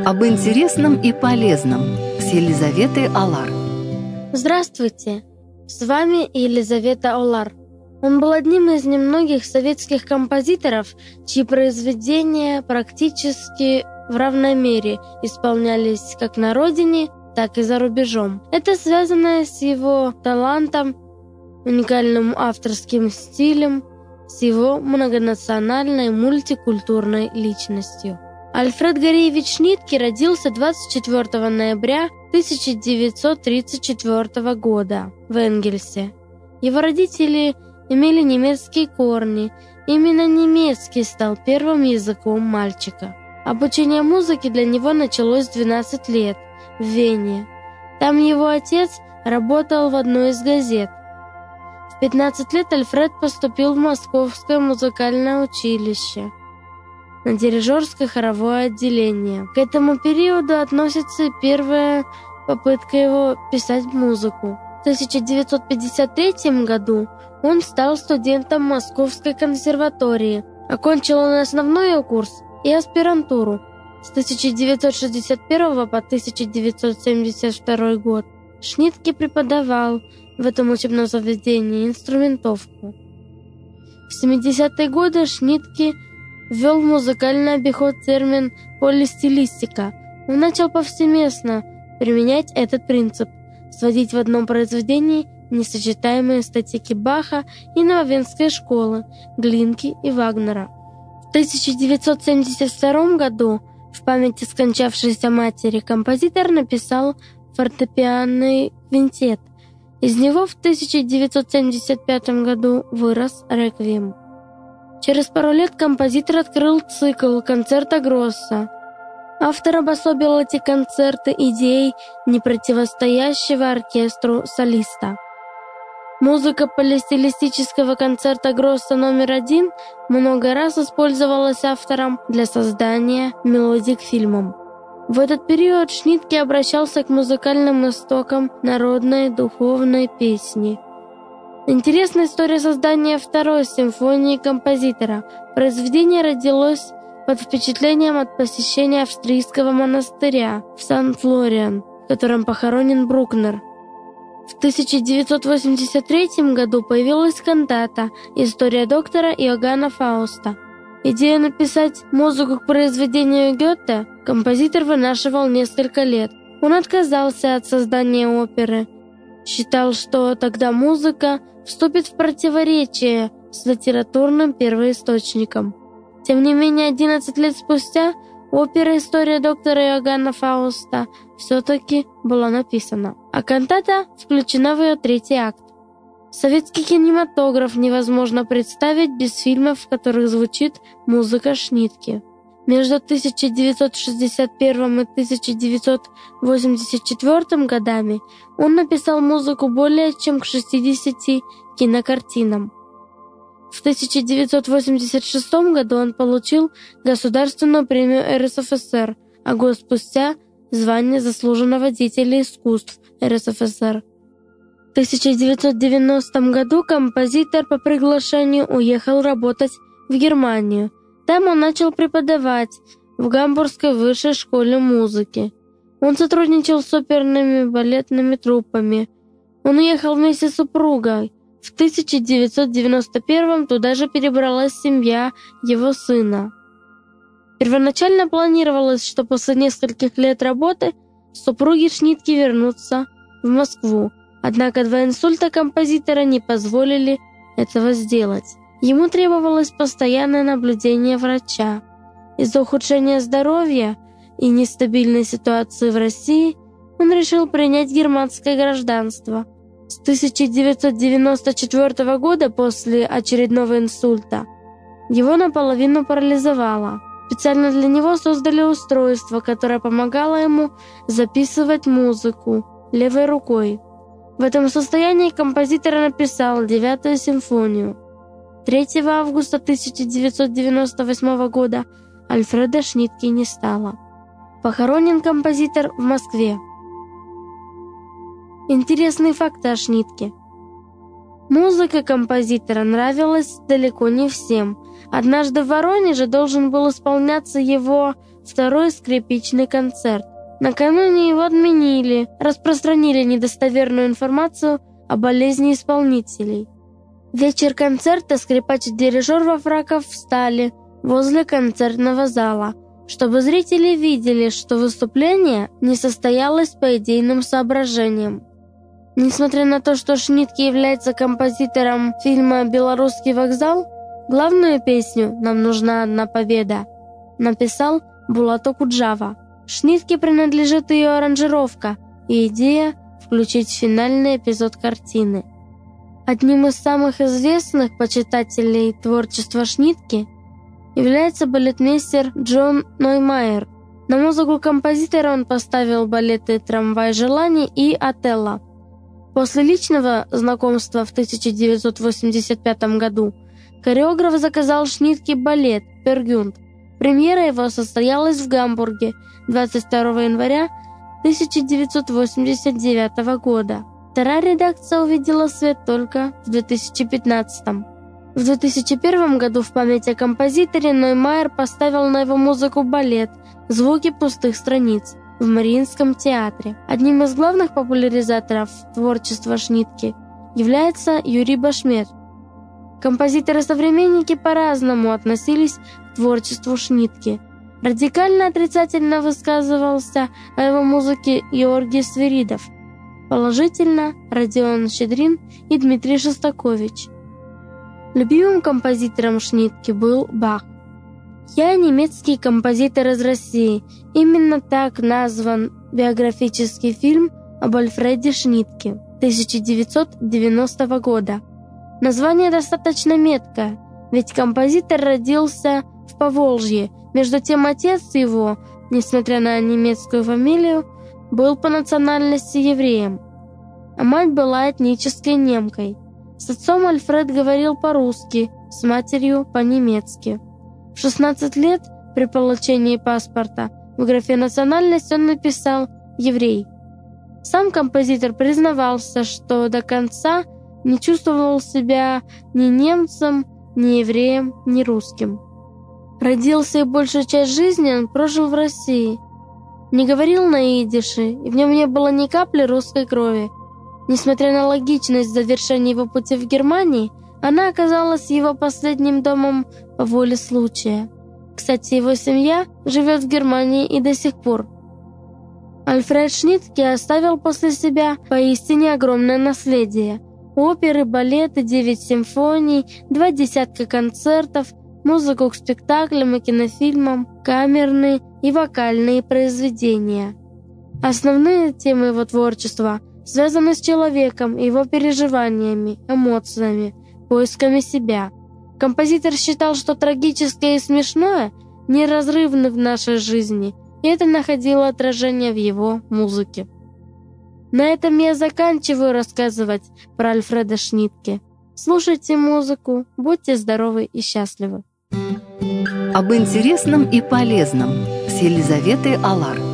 Об интересном и полезном с Елизаветой Олар. Здравствуйте! С вами Елизавета Олар. Он был одним из немногих советских композиторов, чьи произведения практически в равной мере исполнялись как на родине, так и за рубежом. Это связано с его талантом, уникальным авторским стилем, с его многонациональной мультикультурной личностью. Альфред Гореевич Шнитке родился 24 ноября 1934 года в Энгельсе. Его родители имели немецкие корни. Именно немецкий стал первым языком мальчика. Обучение музыке для него началось в 12 лет в Вене. Там его отец работал в одной из газет. В 15 лет Альфред поступил в Московское музыкальное училище на дирижерское хоровое отделение. К этому периоду относится первая попытка его писать музыку. В 1953 году он стал студентом Московской консерватории. Окончил он основной курс и аспирантуру. С 1961 по 1972 год Шнитке преподавал в этом учебном заведении инструментовку. В 70-е годы Шнитке ввел в музыкальный обиход термин «полистилистика». Он начал повсеместно применять этот принцип, сводить в одном произведении несочетаемые эстетики Баха и Нововенской школы, Глинки и Вагнера. В 1972 году в память о скончавшейся матери композитор написал фортепианный квинтет. Из него в 1975 году вырос реквием. Через пару лет композитор открыл цикл «Концерто Гроссо». Автор обособил эти концерты идеей непротивостоящего оркестру солиста. Музыка полистилистического концерта Гроссо номер 1 много раз использовалась автором для создания мелодий к фильмам. В этот период Шнитке обращался к музыкальным истокам народной духовной песни. Интересная история создания второй симфонии композитора. Произведение родилось под впечатлением от посещения австрийского монастыря в Сан-Флориан, в котором похоронен Брукнер. В 1983 году появилась кантата «История доктора Иоганна Фауста». Идею написать музыку к произведению Гёте композитор вынашивал несколько лет. Он отказался от создания оперы. Считал, что тогда музыка вступит в противоречие с литературным первоисточником. Тем не менее, 11 лет спустя опера «История доктора Иоганна Фауста» все-таки была написана, а кантата включена в ее третий акт. Советский кинематограф невозможно представить без фильмов, в которых звучит музыка Шнитке. Между 1961 и 1984 годами он написал музыку более чем к 60 кинокартинам. В 1986 году он получил Государственную премию РСФСР, а год спустя – звание заслуженного деятеля искусств РСФСР. В 1990 году композитор по приглашению уехал работать в Германию. Там он начал преподавать в Гамбургской высшей школе музыки. Он сотрудничал с оперными балетными труппами. Он уехал вместе с супругой. В 1991 туда же перебралась семья его сына. Первоначально планировалось, что после нескольких лет работы супруги Шнитке вернутся в Москву. Однако два инсульта композитора не позволили этого сделать. Ему требовалось постоянное наблюдение врача. Из-за ухудшения здоровья и нестабильной ситуации в России он решил принять германское гражданство. С 1994 года, после очередного инсульта, его наполовину парализовало. Специально для него создали устройство, которое помогало ему записывать музыку левой рукой. В этом состоянии композитор написал 9-ю симфонию. 3 августа 1998 года Альфреда Шнитке не стало. Похоронен композитор в Москве. Интересные факты о Шнитке. Музыка композитора нравилась далеко не всем. Однажды в Воронеже должен был исполняться его второй скрипичный концерт. Накануне его отменили, распространили недостоверную информацию о болезни исполнителей. В вечер концерта скрипач и дирижер во фраках встали возле концертного зала, чтобы зрители видели, что выступление не состоялось по идейным соображениям. Несмотря на то, что Шнитке является композитором фильма «Белорусский вокзал», главную песню «Нам нужна одна победа» написал Булат Окуджава. Шнитке принадлежит ее аранжировка и идея включить в финальный эпизод картины. Одним из самых известных почитателей творчества Шнитке является балетмейстер Джон Ноймайер. На музыку композитора он поставил балеты «Трамвай желаний» и «Отелло». После личного знакомства в 1985 году хореограф заказал Шнитке балет «Пер-Гюнд». Премьера его состоялась в Гамбурге 22 января 1989 года. Вторая редакция увидела свет только в 2015. В 2001 году в память о композиторе Ноймайер поставил на его музыку балет «Звуки пустых страниц» в Мариинском театре. Одним из главных популяризаторов творчества Шнитке является Юрий Башмет. Композиторы-современники по-разному относились к творчеству Шнитке. Радикально отрицательно высказывался о его музыке Георгий Свиридов. Положительно Родион Щедрин и Дмитрий Шостакович. Любимым композитором Шнитке был Бах. «Я немецкий композитор из России». Именно так назван биографический фильм об Альфреде Шнитке 1990 года. Название достаточно меткое, ведь композитор родился в Поволжье. Между тем отец его, несмотря на немецкую фамилию, был по национальности евреем, а мать была этнической немкой. С отцом Альфред говорил по-русски, с матерью по-немецки. В 16 лет при получении паспорта в графе «Национальность» он написал «еврей». Сам композитор признавался, что до конца не чувствовал себя ни немцем, ни евреем, ни русским. Родился и большую часть жизни он прожил в России. Не говорил на идише, и в нем не было ни капли русской крови. Несмотря на логичность завершения его пути в Германии, она оказалась его последним домом по воле случая. Кстати, его семья живет в Германии и до сих пор. Альфред Шнитке оставил после себя поистине огромное наследие. Оперы, балеты, 9 симфоний, 2 десятка концертов, музыку к спектаклям и кинофильмам, камерные и вокальные произведения. Основные темы его творчества связаны с человеком, его переживаниями, эмоциями, поисками себя. Композитор считал, что трагическое и смешное неразрывны в нашей жизни, и это находило отражение в его музыке. На этом я заканчиваю рассказывать про Альфреда Шнитке. Слушайте музыку, будьте здоровы и счастливы. Об интересном и полезном с Елизаветой Алар.